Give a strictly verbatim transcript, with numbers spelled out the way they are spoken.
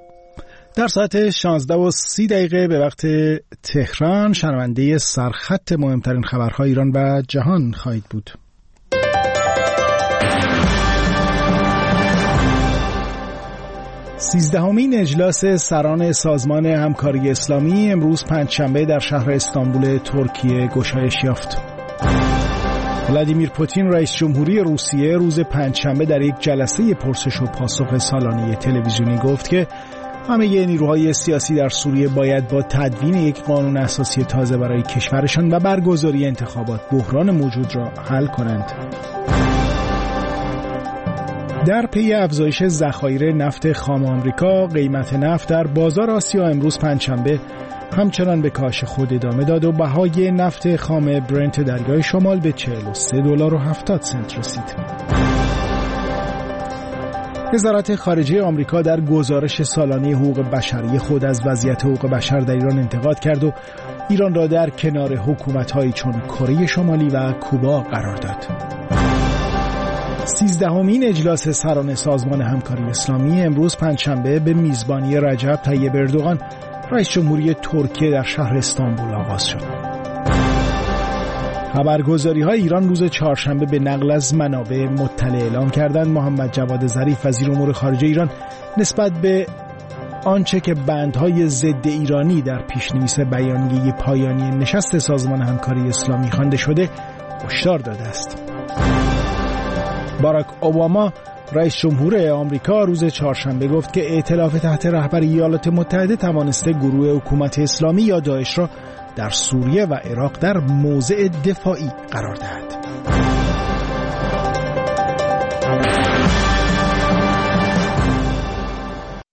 در ساعت شانزده و سی دقیقه به وقت تهران شنونده سرخط مهمترین خبرهای ایران و جهان خواهید بود. سیزدهمین اجلاس سران سازمان همکاری اسلامی امروز پنجشنبه در شهر استانبول ترکیه گشایش یافت. ولادیمیر پوتین رئیس جمهوری روسیه روز پنجشنبه در یک جلسه پرسش و پاسخ سالانه تلویزیونی گفت که همه نیروهای سیاسی در سوریه باید با تدوین یک قانون اساسی تازه برای کشورشان و برگزاری انتخابات بحران موجود را حل کنند. در پی افزایش ذخایر نفت خام آمریکا، قیمت نفت در بازار آسیا امروز پنجشنبه همچنان به کاهش خود ادامه داد و بهای نفت خام برنت دریای شمال به چهل و سه دلار و هفتاد سنت رسید. وزارت خارجه آمریکا در گزارش سالانه حقوق بشری خود از وضعیت حقوق بشر در ایران انتقاد کرد و ایران را در کنار حکومت‌هایی چون کره شمالی و کوبا قرار داد. سیزدهمین اجلاس سران سازمان همکاری اسلامی امروز پنجشنبه به میزبانی رجب طیب اردوغان رئیس جمهوری ترکیه در شهر استانبول آغاز شد. خبرگزاری‌های ایران روز چهارشنبه به نقل از منابع مطلع اعلام کردند محمد جواد ظریف وزیر امور خارجه ایران نسبت به آنچه که بندهای ضد ایرانی در پیش‌نویس بیانیه پایانی نشست سازمان همکاری اسلامی خوانده شده هشدار داده است. باراک اوباما رئیس جمهور آمریکا روز چهارشنبه گفت که ائتلاف تحت رهبری ایالات متحده توانسته گروه حکومت اسلامی یا داعش را در سوریه و عراق در موضع دفاعی قرار دهد.